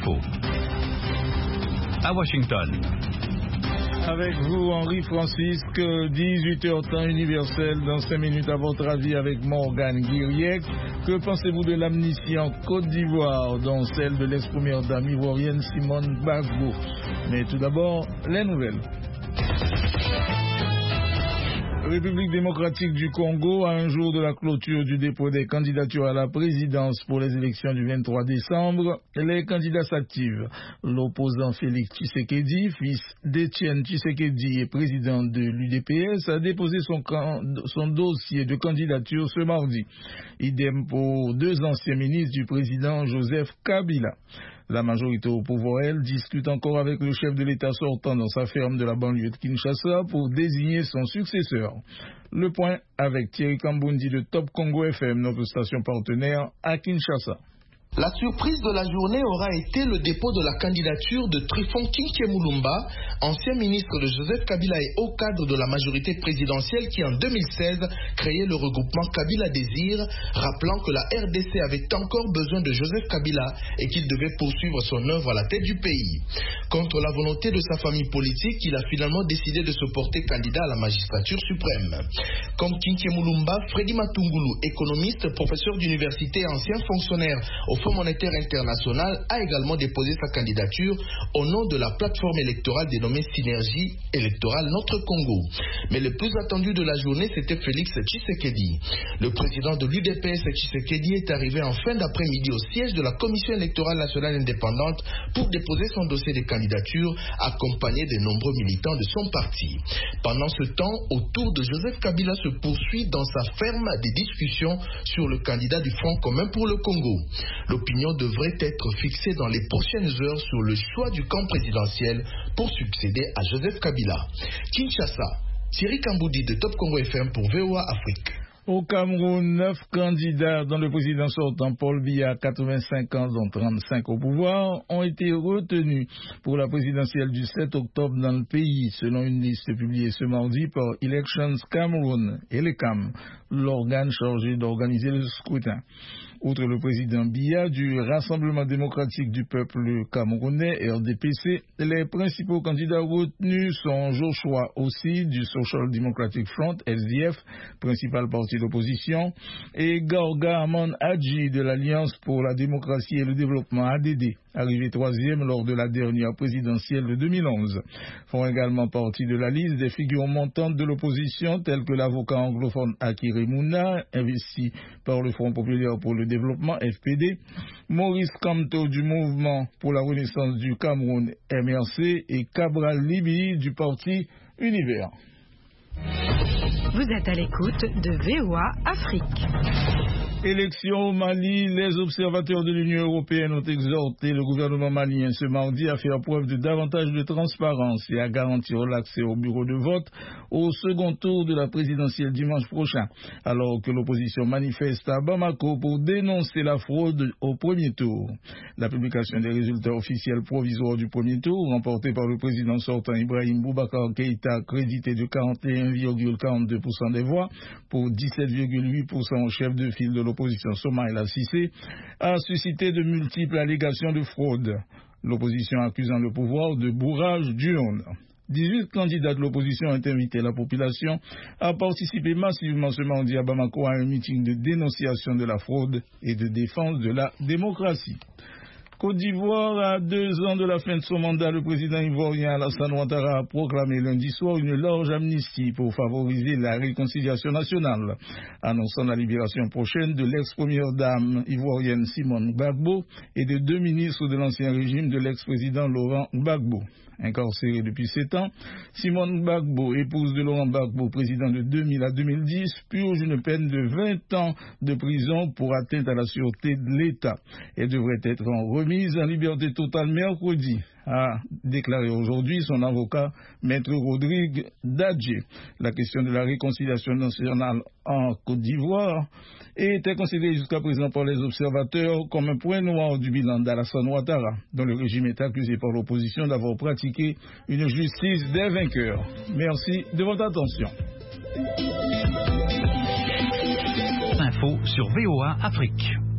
Info. À Washington. Avec vous, Henri Francisque, 18h temps universel, dans 5 minutes à votre avis avec Morgane Guiriec. Que pensez-vous de l'amnistie en Côte d'Ivoire, dont celle de l'ex-première dame ivoirienne Simone Gbagbo? Mais tout d'abord, les nouvelles. République démocratique du Congo, à un jour de la clôture du dépôt des candidatures à la présidence pour les élections du 23 décembre, les candidats s'activent. L'opposant Félix Tshisekedi, fils d'Étienne Tshisekedi et président de l'UDPS, a déposé son dossier de candidature ce mardi. Idem pour 2 anciens ministres du président Joseph Kabila. La majorité au pouvoir, elle, discute encore avec le chef de l'État sortant dans sa ferme de la banlieue de Kinshasa pour désigner son successeur. Le point avec Thierry Kambundi de Top Congo FM, notre station partenaire à Kinshasa. La surprise de la journée aura été le dépôt de la candidature de Tryphon Kinkemulumba, ancien ministre de Joseph Kabila et haut cadre de la majorité présidentielle qui en 2016 créait le regroupement Kabila Désir, rappelant que la RDC avait encore besoin de Joseph Kabila et qu'il devait poursuivre son œuvre à la tête du pays. Contre la volonté de sa famille politique, il a finalement décidé de se porter candidat à la magistrature suprême. Comme Kinkemulumba, Freddy Matungulu, économiste, professeur d'université et ancien fonctionnaire au Fonds monétaire international, a également déposé sa candidature au nom de la plateforme électorale dénommée Synergie électorale Notre Congo. Mais le plus attendu de la journée, c'était Félix Tshisekedi. Le président de l'UDPS, Tshisekedi, est arrivé en fin d'après-midi au siège de la Commission électorale nationale indépendante pour déposer son dossier de candidature, accompagné des nombreux militants de son parti. Pendant ce temps, autour de Joseph Kabila se poursuit dans sa ferme des discussions sur le candidat du Front commun pour le Congo. L'opinion devrait être fixée dans les prochaines heures sur le choix du camp présidentiel pour succéder à Joseph Kabila. Kinshasa, Thierry Kamboudi de Top Congo FM pour VOA Afrique. Au Cameroun, 9 candidats dont le président sortant Paul Biya, 85 ans, dont 35 au pouvoir, ont été retenus pour la présidentielle du 7 octobre dans le pays, selon une liste publiée ce mardi par Elections Cameroun, ELECAM, l'organe chargé d'organiser le scrutin. Outre le président Biya du Rassemblement démocratique du peuple camerounais, RDPC, les principaux candidats retenus sont Joshua Ossi du Social Democratic Front, SDF, principal parti d'opposition, et Gorga Amon Hadji de l'Alliance pour la démocratie et le développement, ADD, arrivé 3e lors de la dernière présidentielle de 2011. Font également partie de la liste des figures montantes de l'opposition telles que l'avocat anglophone Akire Mouna, investi par le Front populaire pour le développement, FPD, Maurice Kamto du Mouvement pour la Renaissance du Cameroun, MRC, et Cabral Libi du parti Univers. Vous êtes à l'écoute de VOA Afrique. Élections au Mali, les observateurs de l'Union européenne ont exhorté le gouvernement malien ce mardi à faire preuve de davantage de transparence et à garantir l'accès au bureau de vote au second tour de la présidentielle dimanche prochain, alors que l'opposition manifeste à Bamako pour dénoncer la fraude au premier tour. La publication des résultats officiels provisoires du premier tour, remporté par le président sortant Ibrahim Boubacar Keïta, crédité de 41,42% des voix pour 17,8% au chef de file de l'opposition Soumaïla Cissé, a suscité de multiples allégations de fraude, l'opposition accusant le pouvoir de bourrage d'urnes. 18 candidats de l'opposition ont invité la population à participer massivement ce mardi à Bamako à un meeting de dénonciation de la fraude et de défense de la démocratie. Côte d'Ivoire, à 2 ans de la fin de son mandat, le président ivoirien Alassane Ouattara a proclamé lundi soir une large amnistie pour favoriser la réconciliation nationale, annonçant la libération prochaine de l'ex-première dame ivoirienne Simone Gbagbo et de 2 ministres de l'ancien régime de l'ex-président Laurent Gbagbo. Incarcérée depuis 7 ans, Simone Gbagbo, épouse de Laurent Gbagbo, président de 2000 à 2010, purge une peine de 20 ans de prison pour atteinte à la sûreté de l'État. Elle devrait être remise en liberté totale mercredi, a déclaré aujourd'hui son avocat, Maître Rodrigue Dadje. La question de la réconciliation nationale en Côte d'Ivoire était considérée jusqu'à présent par les observateurs comme un point noir du bilan d'Alassane Ouattara, dont le régime est accusé par l'opposition d'avoir pratiqué une justice des vainqueurs. Merci de votre attention. Info sur VOA Afrique.